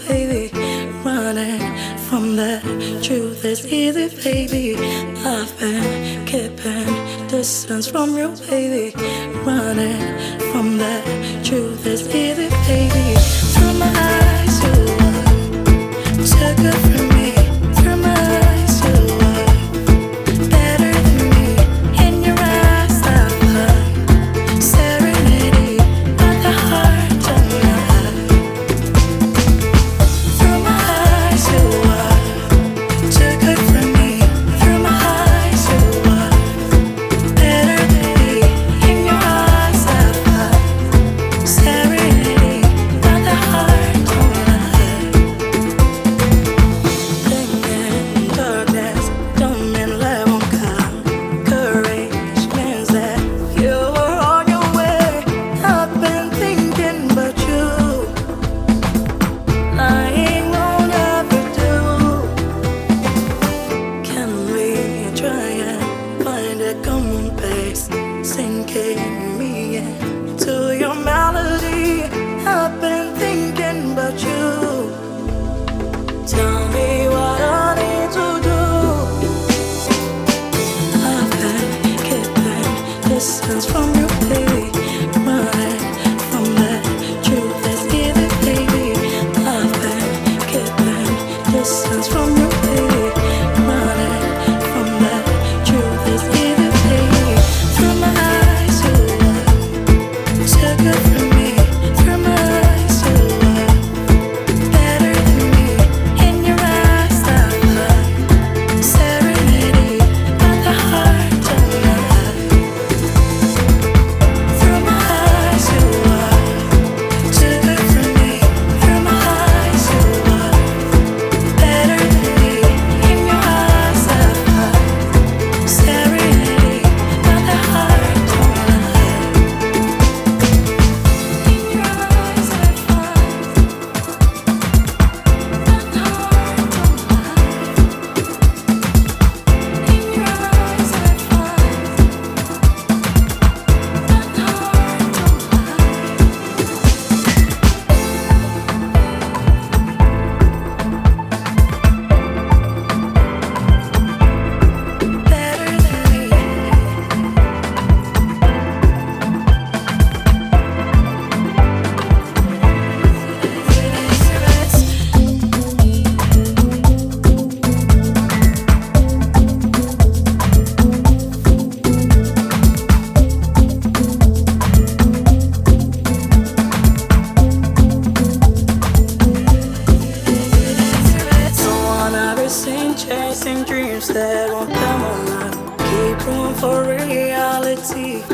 baby. Running from the truth is easy, baby. I've been keeping distance from you, baby. Running from the truth is easy, baby. Through my eyes, you are so good for me. Through my eyes, you are better than me. In your eyes, I find serenity, but the heart tonight. Through my eyes, you are too good for me. Through my eyes, you are better than me. In your eyes, I find serenity, but the heart tonight. Thinking darkness don't mean light won't come. Courage means that you were on your way. I've been thinking about you. Lying won't ever do. Can we try and find a common base? Sinking me into your melody. I've been thinking about you. Tell me what I need to do. I've been keeping distance from you, baby. Running from the truth is easy, baby. I've been keeping distance from you, baby. Running from the truth is easy, baby. Through my eyes, you are too good for me. Through my eyes, you are better than me. In your eyes, I find serenity, but the heart tonight. Through my eyes, you are too good for me. Through my eyes, you are better than me. In your eyes, I find serenity, but the heart tonight. In your eyes, I find the heart tonight. In your eyes, I find better than me. Don't wanna be seen chasing dreams that won't come alive. Keep room for reality.